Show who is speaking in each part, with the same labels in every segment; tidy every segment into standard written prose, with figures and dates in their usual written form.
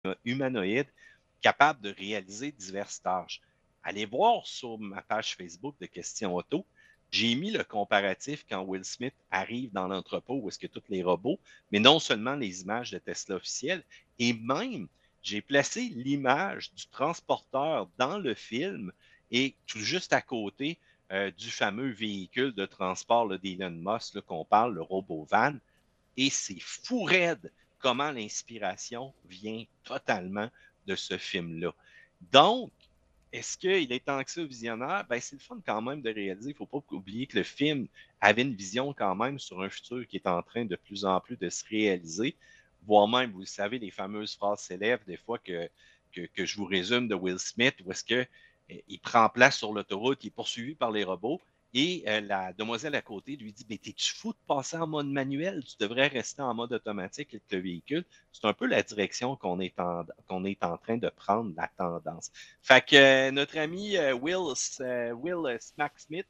Speaker 1: humanoïde capable de réaliser diverses tâches. Allez voir sur ma page Facebook de Questions Auto. J'ai mis le comparatif quand Will Smith arrive dans l'entrepôt où est-ce que tous les robots, mais non seulement les images de Tesla officielles, et même j'ai placé l'image du transporteur dans le film et tout juste à côté du fameux véhicule de transport d'Elon Musk qu'on parle, le robot van. Et c'est fou raide comment l'inspiration vient totalement de ce film-là. Donc, est-ce qu'il est tant que ça visionnaire? Ben, c'est le fun quand même de réaliser. Il ne faut pas oublier que le film avait une vision quand même sur un futur qui est en train de plus en plus de se réaliser, voire même, vous le savez, les fameuses phrases célèbres, des fois que je vous résume de Will Smith, où est-ce que il prend place sur l'autoroute, il est poursuivi par les robots, et la demoiselle à côté lui dit, mais t'es-tu fou de passer en mode manuel? Tu devrais rester en mode automatique avec le véhicule. C'est un peu la direction qu'on est en train de prendre, la tendance. Fait que notre ami Will Smack Smith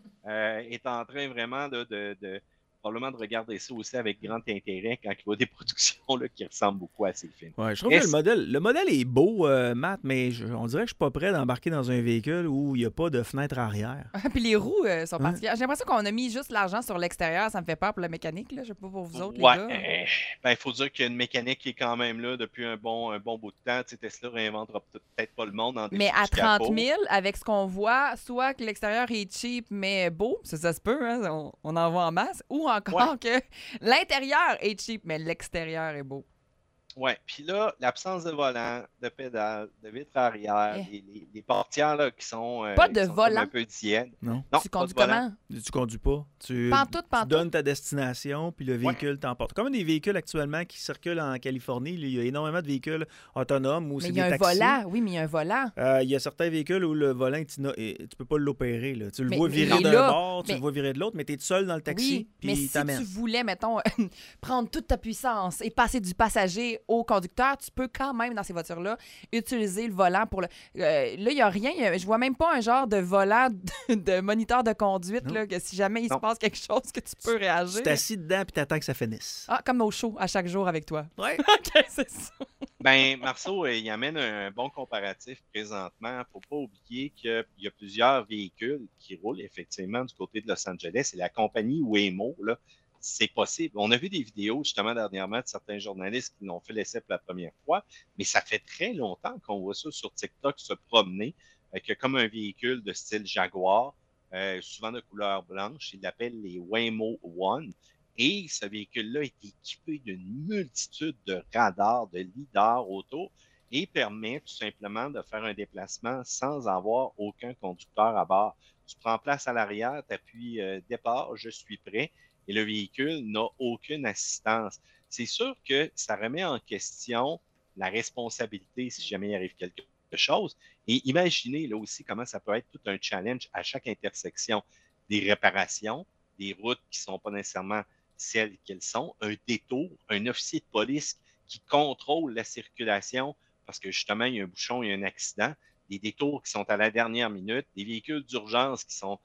Speaker 1: est en train vraiment probablement de regarder ça aussi avec grand intérêt quand il voit des productions là, qui ressemblent beaucoup à ces films.
Speaker 2: Ouais, je trouve que le modèle est beau, Matt, mais on dirait que je suis pas prêt d'embarquer dans un véhicule où il n'y a pas de fenêtre arrière.
Speaker 3: Puis les roues sont
Speaker 2: Hein?
Speaker 3: particulières. J'ai l'impression qu'on a mis juste l'argent sur l'extérieur. Ça me fait peur pour la mécanique. Là. Je sais pas pour vous autres, les
Speaker 1: Ouais,
Speaker 3: gars.
Speaker 1: ben, il faut dire qu'il y a une mécanique qui est quand même là depuis un bon bout de temps. Tu sais, Tesla réinventera peut-être pas le monde en
Speaker 3: Mais
Speaker 1: dessous
Speaker 3: à
Speaker 1: du
Speaker 3: 30
Speaker 1: capot.
Speaker 3: 000, avec ce qu'on voit, soit que l'extérieur est cheap mais beau, ça se peut, hein, on en voit en masse, ou
Speaker 1: Ouais,
Speaker 3: encore que l'intérieur est cheap mais l'extérieur est beau.
Speaker 1: ouais. Puis là, l'absence de volant, de pédale, de vitre arrière,
Speaker 3: Eh,
Speaker 1: les portières là,
Speaker 3: pas de
Speaker 1: qui sont comme un
Speaker 3: volant.
Speaker 1: peu tièdes.
Speaker 2: Non?
Speaker 1: Non,
Speaker 3: Tu
Speaker 1: pas de
Speaker 3: conduis
Speaker 1: volant.
Speaker 3: comment?
Speaker 2: Tu conduis pas.
Speaker 3: Pantoute,
Speaker 2: Tu
Speaker 3: pantoute.
Speaker 2: donnes ta destination, puis le
Speaker 1: Ouais,
Speaker 2: véhicule t'emporte. Comme des véhicules actuellement qui circulent en Californie, il y a énormément de véhicules autonomes ou
Speaker 3: Mais
Speaker 2: c'est
Speaker 3: il y a
Speaker 2: des
Speaker 3: un
Speaker 2: taxis.
Speaker 3: volant. Oui, mais il y a un volant.
Speaker 2: Il y a certains véhicules où le volant, tu peux pas l'opérer. Là. Tu le vois
Speaker 3: Mais il
Speaker 2: virer
Speaker 3: est
Speaker 2: d'un
Speaker 3: là.
Speaker 2: bord, tu le
Speaker 3: Mais
Speaker 2: vois virer de l'autre, mais tu es seul dans le taxi,
Speaker 3: oui, mais
Speaker 2: puis il
Speaker 3: si tu
Speaker 2: t'amène.
Speaker 3: voulais, mettons, prendre toute ta puissance et passer du passager au conducteur, tu peux quand même, dans ces voitures-là, utiliser le volant pour le... là, il n'y a rien. Je vois même pas un genre de volant de moniteur de conduite,
Speaker 2: Non.
Speaker 3: là, que si jamais il se
Speaker 1: non.
Speaker 3: passe quelque chose, que tu peux
Speaker 2: Tu
Speaker 3: réagir.
Speaker 2: t'assis dedans, puis t'attends que ça finisse.
Speaker 3: Ah, comme nos shows à chaque jour avec toi.
Speaker 2: Ouais.
Speaker 3: OK, c'est ça.
Speaker 1: Ben, Marceau, il amène un bon comparatif présentement. Il ne faut pas oublier qu'il y a plusieurs véhicules qui roulent effectivement du côté de Los Angeles et la compagnie Waymo, là, c'est possible. On a vu des vidéos justement dernièrement de certains journalistes qui l'ont fait l'essai pour la première fois, mais ça fait très longtemps qu'on voit ça sur TikTok se promener avec comme un véhicule de style Jaguar, souvent de couleur blanche. Ils l'appellent les Waymo One. Et ce véhicule-là est équipé d'une multitude de radars, de lidars autour et permet tout simplement de faire un déplacement sans avoir aucun conducteur à bord. Tu prends place à l'arrière, tu appuies départ, je suis prêt et le véhicule n'a aucune assistance. C'est sûr que ça remet en question la responsabilité si jamais il arrive quelque chose. Et imaginez là aussi comment ça peut être tout un challenge à chaque intersection. Des réparations, des routes qui ne sont pas nécessairement celles qu'elles sont, un détour, un officier de police qui contrôle la circulation parce que justement, il y a un bouchon, il y a un accident, des détours qui sont à la dernière minute, des véhicules d'urgence qui sont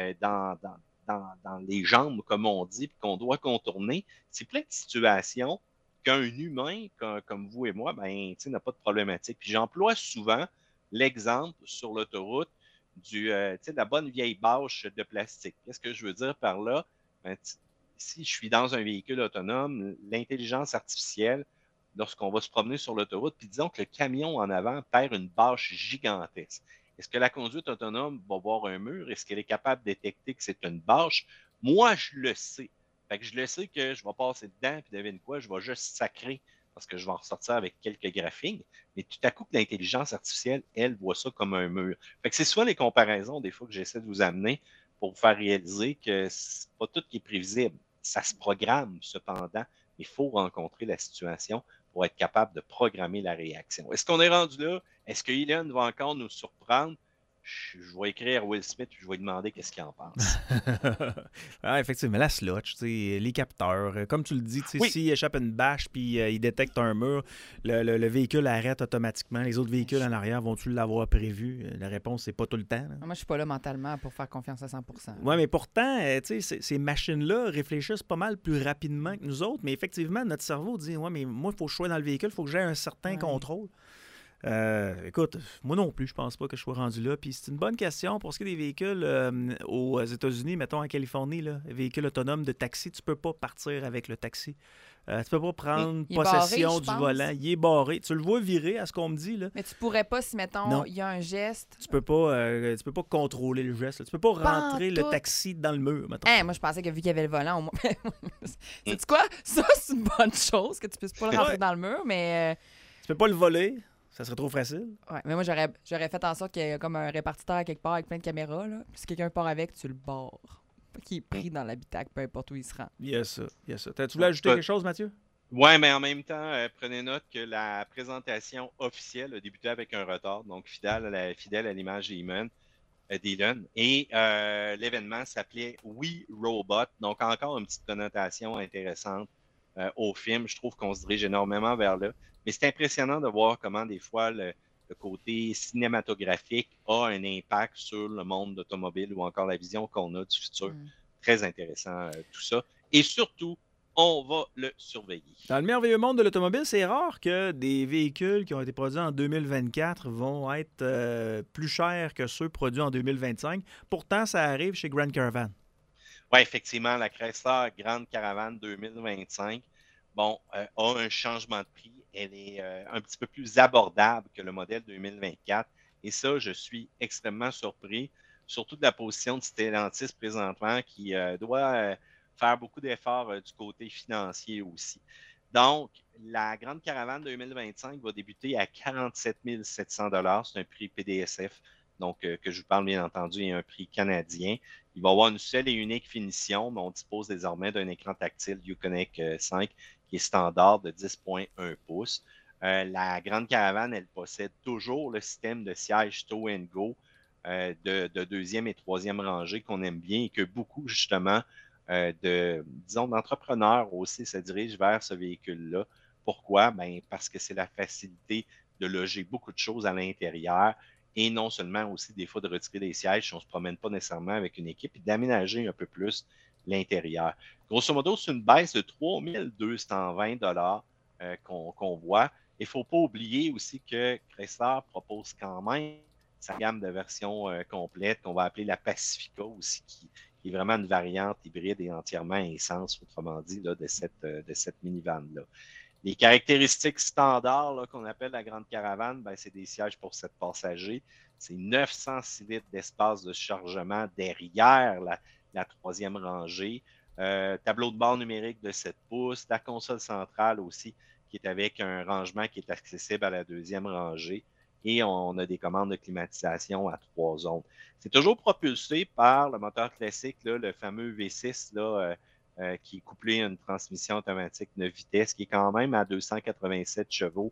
Speaker 1: dans les jambes, comme on dit, puis qu'on doit contourner. C'est plein de situations qu'un humain comme vous et moi, ben, n'a pas de problématique. Puis j'emploie souvent l'exemple sur l'autoroute de la bonne vieille bâche de plastique. Qu'est-ce que je veux dire par là? Ben, si je suis dans un véhicule autonome, l'intelligence artificielle, lorsqu'on va se promener sur l'autoroute, puis disons que le camion en avant perd une bâche gigantesque. Est-ce que la conduite autonome va voir un mur? Est-ce qu'elle est capable de détecter que c'est une bâche? Moi, je le sais. Fait que je le sais que je vais passer dedans, puis devine quoi, je vais juste sacrer parce que je vais en ressortir avec quelques graphiques. Mais tout à coup, l'intelligence artificielle, elle, voit ça comme un mur. Fait que c'est souvent les comparaisons, des fois, que j'essaie de vous amener pour vous faire réaliser que c'est pas tout qui est prévisible. Ça se programme, cependant. Il faut rencontrer la situation pour être capable de programmer la réaction. Est-ce qu'on est rendu là? Est-ce que Elon va encore nous surprendre? je vais écrire à Will Smith et je vais lui demander qu'est-ce qu'il en pense.
Speaker 2: Ah, effectivement, la slotch, les capteurs. Comme tu le dis,
Speaker 1: Oui.
Speaker 2: s'il échappe une bâche puis il détecte un mur, le véhicule arrête automatiquement. Les autres véhicules en arrière vont-tu l'avoir prévu? La réponse, c'est pas tout le temps. Là.
Speaker 3: Moi, je suis pas là mentalement pour faire confiance à 100%.
Speaker 2: Oui, mais pourtant, ces machines-là réfléchissent pas mal plus rapidement que nous autres. Mais effectivement, notre cerveau dit, ouais, mais moi, il faut que je sois dans le véhicule, il faut que j'ai un certain contrôle. Écoute, moi non plus, je pense pas que je sois rendu là. Puis c'est une bonne question. Pour ce qui est des véhicules aux États-Unis, mettons en Californie, là, véhicules autonomes de taxi, tu peux pas partir avec le taxi. Tu peux pas prendre possession du volant. Il est barré. Tu le vois virer, à ce qu'on me dit. Là.
Speaker 3: Mais tu pourrais pas, si, mettons, il y a un geste...
Speaker 2: Tu peux pas contrôler le geste. Là. Tu peux pas rentrer le taxi dans le mur, mettons.
Speaker 3: Moi, je pensais que vu qu'il y avait le volant, au moins... Sais-tu quoi? Ça, c'est une bonne chose, que tu puisses pas le rentrer dans le mur, mais...
Speaker 2: Tu peux pas le voler. Ça serait trop facile.
Speaker 3: Ouais, mais moi, j'aurais fait en sorte qu'il y ait comme un répartiteur quelque part avec plein de caméras. Là. Puis si quelqu'un part avec, tu le barres. Pas qu'il est pris dans l'habitacle, peu importe où il se rend.
Speaker 2: Yes, ça. Tu voulais ajouter quelque chose, Mathieu?
Speaker 1: Oui, mais en même temps, prenez note que la présentation officielle a débuté avec un retard, donc fidèle à l'image d'Elon. Et l'événement s'appelait We Robot, donc encore une petite connotation intéressante au film. Je trouve qu'on se dirige énormément vers là. Mais c'est impressionnant de voir comment des fois le côté cinématographique a un impact sur le monde d'automobile ou encore la vision qu'on a du futur. Très intéressant tout ça. Et surtout, on va le surveiller.
Speaker 2: Dans le merveilleux monde de l'automobile, c'est rare que des véhicules qui ont été produits en 2024 vont être plus chers que ceux produits en 2025. Pourtant, ça arrive chez Grand Caravan.
Speaker 1: Oui, effectivement, la Chrysler Grande Caravan 2025 a un changement de prix. Elle est un petit peu plus abordable que le modèle 2024. Et ça, je suis extrêmement surpris, surtout de la position de Stellantis présentement qui doit faire beaucoup d'efforts du côté financier aussi. Donc, la Grande Caravane 2025 va débuter à 47 700 $. C'est un prix PDSF, donc que je vous parle bien entendu, et un prix canadien. Il va avoir une seule et unique finition, mais on dispose désormais d'un écran tactile Uconnect 5 qui est standard de 10,1 pouces. La Grande Caravane, elle possède toujours le système de siège Tow & Go de deuxième et troisième rangée qu'on aime bien et que beaucoup, justement, d'entrepreneurs aussi se dirigent vers ce véhicule-là. Pourquoi? Parce que c'est la facilité de loger beaucoup de choses à l'intérieur et non seulement aussi des fois de retirer des sièges si on ne se promène pas nécessairement avec une équipe et d'aménager un peu plus l'intérieur. Grosso modo, c'est une baisse de 3 220 $ qu'on voit. Il ne faut pas oublier aussi que Chrysler propose quand même sa gamme de versions complète qu'on va appeler la Pacifica aussi, qui est vraiment une variante hybride et entièrement essence, autrement dit, là, de cette minivan-là. Les caractéristiques standards qu'on appelle la Grande Caravane, c'est des sièges pour 7 passagers. C'est 906 litres d'espace de chargement derrière la troisième rangée. Tableau de bord numérique de 7 pouces. La console centrale aussi, qui est avec un rangement qui est accessible à la deuxième rangée. Et on a des commandes de climatisation à 3 zones. C'est toujours propulsé par le moteur classique, là, le fameux V6, là, qui est couplé à une transmission automatique 9 vitesses, qui est quand même à 287 chevaux,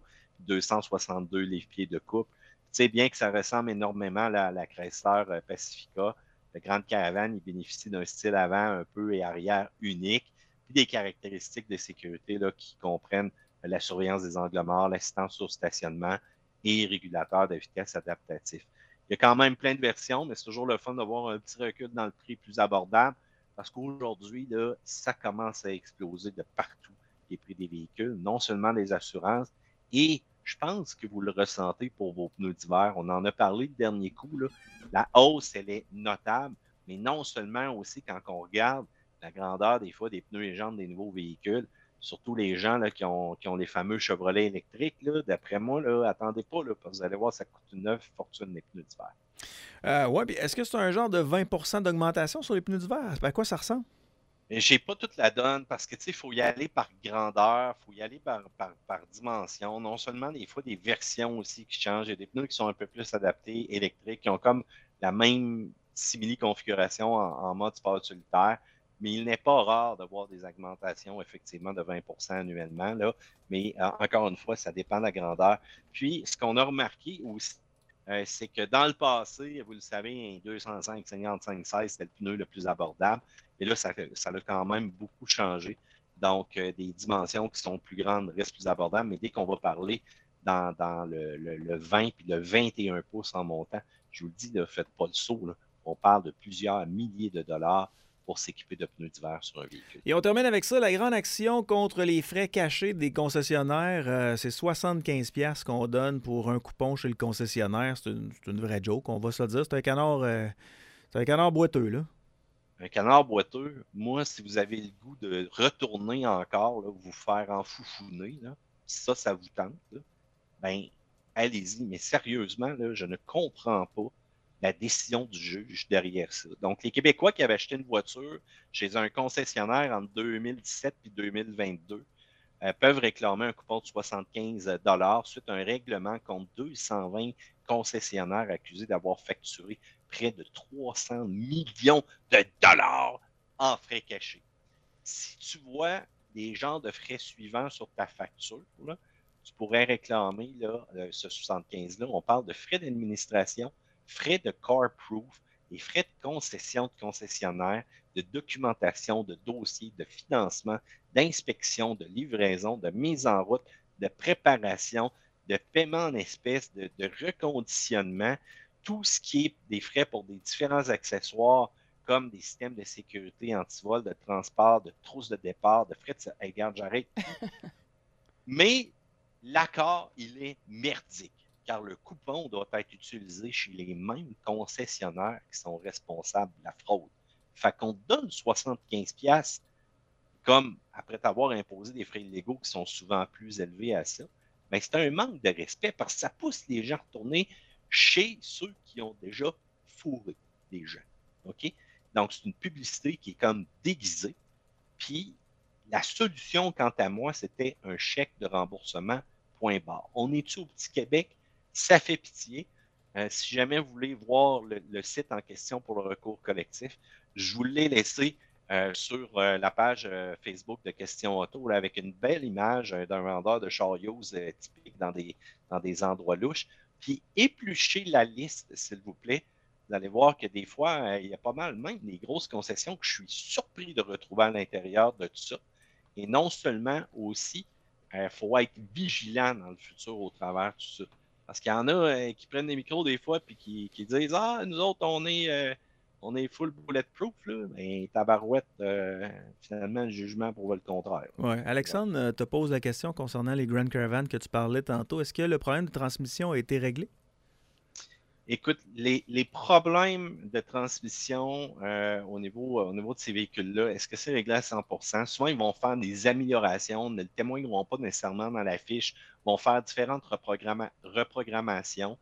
Speaker 1: 262 livres-pieds de couple. Tu sais bien que ça ressemble énormément à la Chrysler Pacifica. La Grande Caravane, il bénéficie d'un style avant un peu et arrière unique, puis des caractéristiques de sécurité là, qui comprennent la surveillance des angles morts, l'assistance au stationnement et régulateur de vitesse adaptatif. Il y a quand même plein de versions, mais c'est toujours le fun d'avoir un petit recul dans le prix plus abordable parce qu'aujourd'hui, là, ça commence à exploser de partout, les prix des véhicules, non seulement les assurances, et je pense que vous le ressentez pour vos pneus d'hiver. On en a parlé le dernier coup, là. La hausse, elle est notable, mais non seulement aussi quand on regarde la grandeur des fois des pneus et jantes des nouveaux véhicules, surtout les gens là, qui ont les fameux Chevrolet électriques, là, d'après moi, là, attendez pas, là, parce que vous allez voir, ça coûte une fortune les pneus d'hiver.
Speaker 2: Oui, puis est-ce que c'est un genre de 20 % d'augmentation sur les pneus d'hiver? À quoi ça ressemble?
Speaker 1: Je n'ai pas toute la donne parce que, tu sais, il faut y aller par grandeur, il faut y aller par dimension. Non seulement des fois des versions aussi qui changent. Il y a des pneus qui sont un peu plus adaptés, électriques, qui ont comme la même simili-configuration en mode sport utilitaire. Mais il n'est pas rare de voir des augmentations, effectivement, de 20 % annuellement. Là. Mais encore une fois, ça dépend de la grandeur. Puis, ce qu'on a remarqué aussi, c'est que dans le passé, vous le savez, un 205 55-16, c'était le pneu le plus abordable. Et là, ça a quand même beaucoup changé. Donc, des dimensions qui sont plus grandes restent plus abordables. Mais dès qu'on va parler dans le 20 puis le 21 pouces en montant, je vous le dis, ne faites pas le saut. Là. On parle de plusieurs milliers de dollars pour s'équiper de pneus d'hiver sur un véhicule.
Speaker 2: Et on termine avec ça, la grande action contre les frais cachés des concessionnaires, c'est 75$ qu'on donne pour un coupon chez le concessionnaire. C'est une vraie joke, on va se le dire. C'est un canard boiteux, là.
Speaker 1: Un canard boiteux, moi, si vous avez le goût de retourner encore, là, vous faire enfoufouner, là, ça vous tente, là, ben, allez-y. Mais sérieusement, là, je ne comprends pas la décision du juge derrière ça. Donc, les Québécois qui avaient acheté une voiture chez un concessionnaire en 2017 puis 2022 peuvent réclamer un coupon de 75 $ suite à un règlement contre 220 concessionnaires accusés d'avoir facturé près de 300 millions de dollars en frais cachés. Si tu vois les genres de frais suivants sur ta facture, là, tu pourrais réclamer là, ce 75$-là. On parle de frais d'administration, frais de CarProof, des frais de concession de concessionnaire, de documentation, de dossier, de financement, d'inspection, de livraison, de mise en route, de préparation, de paiement en espèces, de reconditionnement, tout ce qui est des frais pour des différents accessoires comme des systèmes de sécurité anti-vol, de transport, de trousses de départ, de frais de... Hey, regarde, j'arrête. Mais l'accord, il est merdique, car le coupon doit être utilisé chez les mêmes concessionnaires qui sont responsables de la fraude. Fait qu'on donne 75$, comme après t'avoir imposé des frais illégaux qui sont souvent plus élevés à ça, mais c'est un manque de respect parce que ça pousse les gens à retourner chez ceux qui ont déjà fourré des gens. OK? Donc, c'est une publicité qui est comme déguisée. Puis, la solution, quant à moi, c'était un chèque de remboursement, point barre. On est-tu au Petit Québec? Ça fait pitié. Si jamais vous voulez voir le site en question pour le recours collectif, je vous l'ai laissé sur la page Facebook de Questions Auto là, avec une belle image d'un vendeur de chariots typique dans des endroits louches. Puis épluchez la liste, s'il vous plaît. Vous allez voir que des fois, il y a pas mal, même des grosses concessions que je suis surpris de retrouver à l'intérieur de tout ça. Et non seulement aussi, il faut être vigilant dans le futur au travers de tout ça. Parce qu'il y en a qui prennent des micros des fois puis qui disent « Ah, nous autres, on est full bulletproof, là. » Mais tabarouette, finalement, le jugement prouve le contraire.
Speaker 2: Ouais. Alexandre te pose la question concernant les Grand Caravan que tu parlais tantôt. Est-ce que le problème de transmission a été réglé?
Speaker 1: Écoute, les problèmes de transmission au niveau de ces véhicules-là, est-ce que c'est réglé à 100%? Souvent, ils vont faire des améliorations. Les témoins ne vont pas nécessairement dans la fiche, vont faire différentes reprogrammations.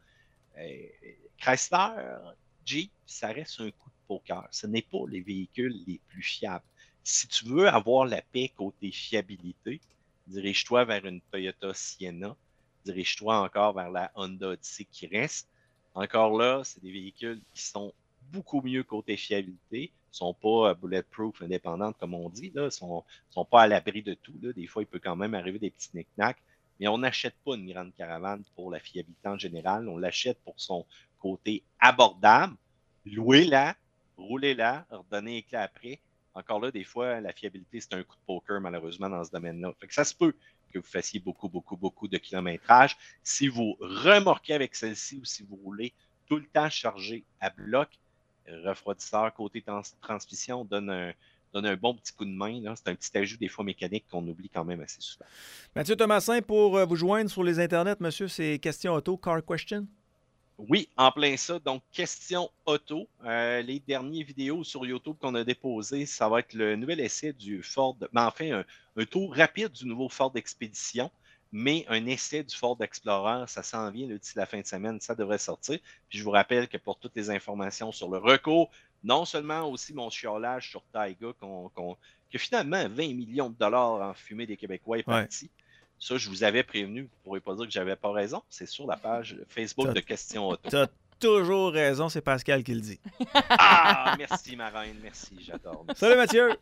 Speaker 1: Chrysler, Jeep, ça reste un coup de poker. Ce n'est pas les véhicules les plus fiables. Si tu veux avoir la paix côté fiabilité, dirige-toi vers une Toyota Sienna, dirige-toi encore vers la Honda Odyssey qui reste. Encore là, c'est des véhicules qui sont beaucoup mieux côté fiabilité. Ils ne sont pas bulletproof indépendantes, comme on dit. Ils ne sont pas à l'abri de tout. Là. Des fois, il peut quand même arriver des petits knick-knacks. Mais on n'achète pas une grande caravane pour la fiabilité en général. On l'achète pour son côté abordable. Louez-la, roulez-la, redonnez éclat après. Encore là, des fois, la fiabilité, c'est un coup de poker, malheureusement, dans ce domaine-là. Fait que ça se peut que vous fassiez beaucoup de kilométrage. Si vous remorquez avec celle-ci ou si vous roulez tout le temps chargé à bloc, refroidisseur côté transmission donne un bon petit coup de main. Là. C'est un petit ajout des fois mécanique qu'on oublie quand même assez souvent.
Speaker 2: Mathieu Thomasin, pour vous joindre sur les internets, monsieur, c'est Question Auto, Car Question?
Speaker 1: Oui, en plein ça. Donc, Question Auto. Les dernières vidéos sur YouTube qu'on a déposées, ça va être le nouvel essai du Ford. Mais enfin, un tour rapide du nouveau Ford Expedition, mais un essai du Ford Explorer. Ça s'en vient d'ici la fin de semaine. Ça devrait sortir. Puis je vous rappelle que pour toutes les informations sur le recours, non seulement aussi mon chiolage sur Taiga, que finalement 20 millions de dollars en fumée des Québécois est parti. Ouais. Ça, je vous avais prévenu. Vous ne pourrez pas dire que j'avais pas raison. C'est sur la page Facebook de Questions Auto.
Speaker 2: Tu as toujours raison, c'est Pascal qui le dit.
Speaker 1: Ah, merci, ma reine. Merci, j'adore. Merci.
Speaker 2: Salut, Mathieu.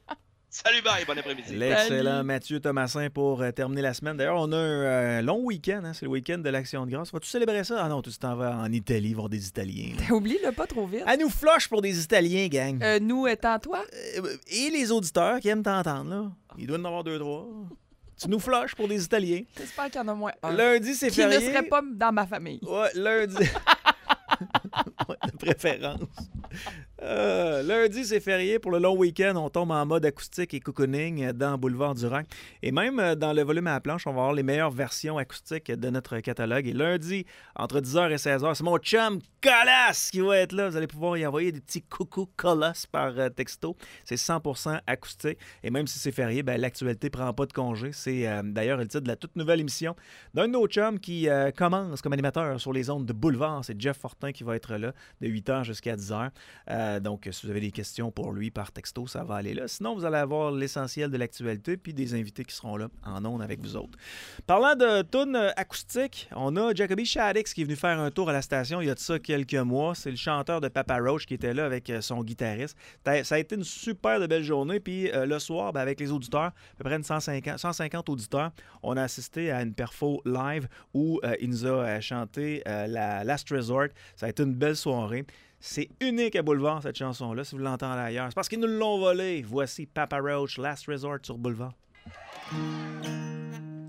Speaker 1: Salut, bye, bon après-midi.
Speaker 2: L'excellent
Speaker 3: Salut.
Speaker 2: Mathieu Thomasin pour terminer la semaine. D'ailleurs, on a un long week-end, hein? C'est le week-end de l'Action de grâce. Vas-tu célébrer ça? Ah non, tu t'en vas en Italie voir des Italiens. là.
Speaker 3: Oublie-le pas trop vite.
Speaker 2: À nous flush pour des Italiens, gang.
Speaker 3: Nous étant toi.
Speaker 2: Et les auditeurs qui aiment t'entendre, là. Il doit y en avoir 2-3. Tu nous flushes pour des Italiens.
Speaker 3: J'espère qu'il y en a moins un.
Speaker 2: Lundi, c'est
Speaker 3: Qui
Speaker 2: férié.
Speaker 3: ne serait pas dans ma famille.
Speaker 2: Ouais, lundi. Ouais, de préférence. Lundi, c'est férié. Pour le long week-end, on tombe en mode acoustique et cocooning dans Boulevard du Rock. Et même dans le volume à la planche, on va avoir les meilleures versions acoustiques de notre catalogue. Et lundi, entre 10h et 16h, c'est mon chum Colas qui va être là. Vous allez pouvoir y envoyer des petits coucou Colas par texto. C'est 100% acoustique. Et même si c'est férié, ben, l'actualité ne prend pas de congé. C'est d'ailleurs le titre de la toute nouvelle émission d'un de nos chums qui commence comme animateur sur les ondes de Boulevard. C'est Jeff Fortin qui va être là de 8h jusqu'à 10h. Donc, si vous avez des questions pour lui par texto, ça va aller là. Sinon, vous allez avoir l'essentiel de l'actualité puis des invités qui seront là en ondes avec vous autres. Parlant de tunes acoustiques, on a Jacoby Shaddix qui est venu faire un tour à la station il y a de ça quelques mois. C'est le chanteur de Papa Roach qui était là avec son guitariste. Ça a été une super de belle journée. Puis le soir, ben, avec les auditeurs, à peu près 150 auditeurs, on a assisté à une perfo live où il nous a chanté la Last Resort. Ça a été une belle soirée. C'est unique à Boulevard, cette chanson-là, si vous l'entendez ailleurs. C'est parce qu'ils nous l'ont volé. Voici Papa Roach, Last Resort sur Boulevard.